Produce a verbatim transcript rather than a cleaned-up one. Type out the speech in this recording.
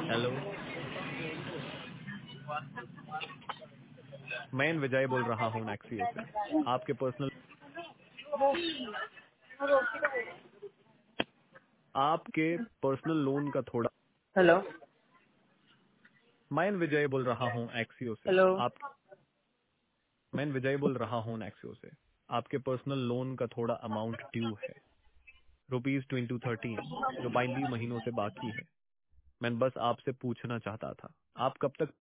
Hello, मैं विजय बोल रहा हूँ नेक्सियो से। आपके पर्सनल आपके पर्सनल लोन का थोड़ा हेलो। मैं विजय बोल रहा हूँ एक्सियो से। हेलो। आप मैं विजय बोल रहा हूँ एक्सियो से। आपके पर्सनल लोन का थोड़ा अमाउंट ड्यू है, रुपीज ट्वेंटी थर्टीन, जो बाईस महीनों से बाकी है। मैं बस आपसे पूछना चाहता था, आप कब तक